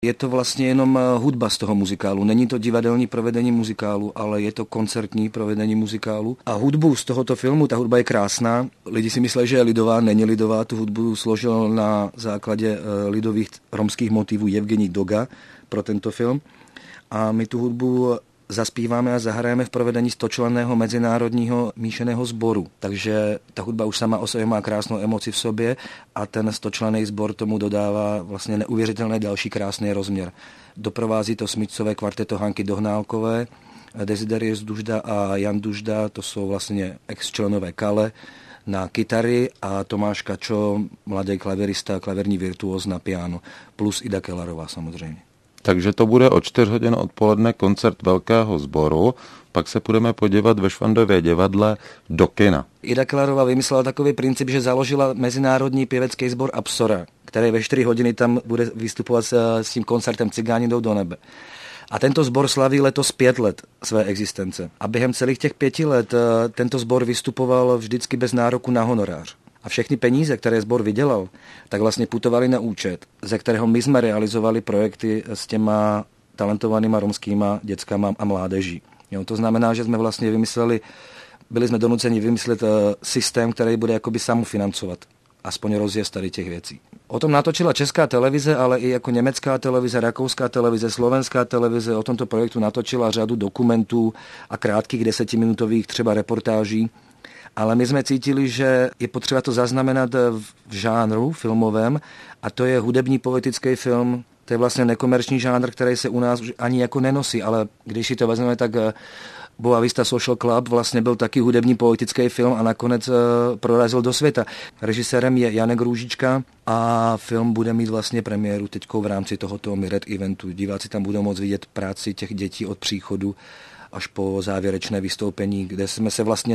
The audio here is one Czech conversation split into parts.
Je to vlastně jenom hudba z toho muzikálu. Není to divadelní provedení muzikálu, ale je to koncertní provedení muzikálu. A hudbu z tohoto filmu, ta hudba je krásná. Lidi si myslí, že je lidová, není lidová. Tu hudbu složil na základě lidových romských motivů Evgenij Doga pro tento film. A my tu hudbu zaspíváme a zahrajeme v provedení 100členného mezinárodního míšeného sboru. Takže ta hudba už sama o sobě má krásnou emoci v sobě a ten 100členný sbor tomu dodává vlastně neuvěřitelný další krásný rozměr. Doprovází to smyčcové kvarteto Hanky Dohnálkové, Desiderius Dužda a Jan Dužda, to jsou vlastně ex-členové Kale, na kytary a Tomáš Kačo, mladý klavirista, klaverní virtuóz na piano, plus Ida Kellerová samozřejmě. Takže to bude o 4 hodin odpoledne koncert velkého sboru, pak se půjdeme podívat ve Švandově divadle do kina. Ida Kellerová vymyslela takový princip, že založila mezinárodní pěvecký sbor Apsora, který ve 4 hodiny tam bude vystupovat s tím koncertem Cigáni jdou do nebe. A tento sbor slaví letos 5 let své existence. A během celých těch 5 let tento sbor vystupoval vždycky bez nároku na honorář. A všechny peníze, které sbor vydělal, tak vlastně putovaly na účet, ze kterého my jsme realizovali projekty s těma talentovanýma romskýma dětskama a mládeží. Jo, to znamená, že jsme vlastně byli jsme donuceni vymyslet systém, který bude jakoby samofinancovat. Aspoň rozjezd tady těch věcí. O tom natočila Česká televize, ale i jako německá televize, rakouská televize, slovenská televize. O tomto projektu natočila řadu dokumentů a krátkých 10minutových třeba reportáží. Ale my jsme cítili, že je potřeba to zaznamenat v žánru filmovém a to je hudební politický film. To je vlastně nekomerční žánr, který se u nás už ani jako nenosí, ale když si to vezmeme, tak Boa Vista Social Club vlastně byl taky hudební politický film a nakonec prorazil do světa. Režisérem je Janek Růžička a film bude mít vlastně premiéru teďkou v rámci tohoto Miret eventu. Diváci tam budou moct vidět práci těch dětí od příchodu až po závěrečné vystoupení, kde jsme se vlastně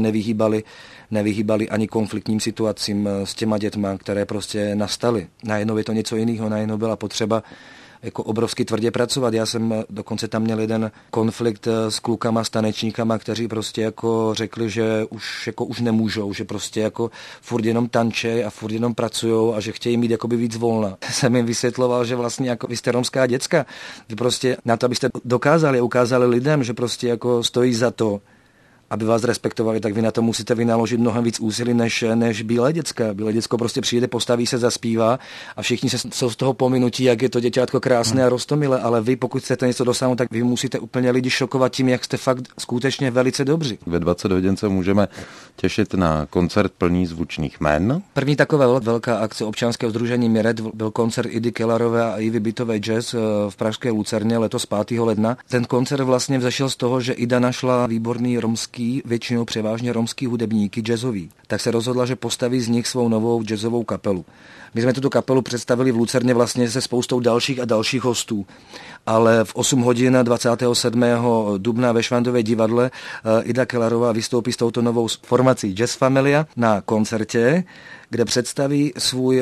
nevyhýbali ani konfliktním situacím s těma dětma, které prostě nastaly. Najednou je to něco jiného, najednou byla potřeba jako obrovsky tvrdě pracovat. Já jsem dokonce tam měl jeden konflikt s klukama, s tanečníkama, kteří prostě jako řekli, že už nemůžou, že prostě jako furt jenom tančej a furt jenom pracujou a že chtějí mít jakoby víc volna. Jsem jim vysvětloval, že vlastně jako vy jste romská děcka, vy prostě na to, abyste dokázali, ukázali lidem, že prostě jako stojí za to, aby vás respektovali, tak vy na to musíte vynaložit mnohem víc úsilí než bílé děcka. Bílé děcko prostě přijde, postaví se, zaspívá a všichni jsou z toho pominutí, jak je to děťátko krásné a roztomilé, ale vy, pokud chcete něco dosáhnout, tak vy musíte úplně lidi šokovat tím, jak jste fakt skutečně velice dobří. Ve 20 hodin se můžeme těšit na koncert plný zvučných jmen. První taková velká akce občanského sdružení Miret byl koncert Idy Kellerové a Ivy Bytové Jazz v pražské Lucerně letos 5. ledna. Ten koncert vlastně vzešel z toho, že Ida našla výborný většinou převážně romský hudebníky jazzový, tak se rozhodla, že postaví z nich svou novou jazzovou kapelu. My jsme tuto kapelu představili v Lucerně vlastně se spoustou dalších hostů, ale v 8 hodin 27. dubna ve Švandově divadle Ida Kellerová vystoupí s touto novou formací Jazz Familia na koncertě, kde představí svůj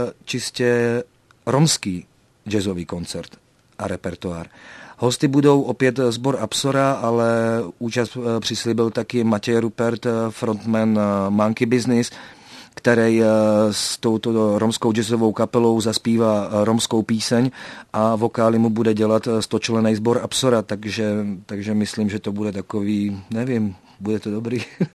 čistě romský jazzový koncert a repertoár. Hosty budou opět sbor Apsora, ale účast přislíbil taky Matěj Rupert, frontman Monkey Business, který s touto romskou jazzovou kapelou zaspívá romskou píseň a vokály mu bude dělat 100členný sbor Apsora, takže myslím, že to bude takový, nevím, bude to dobrý.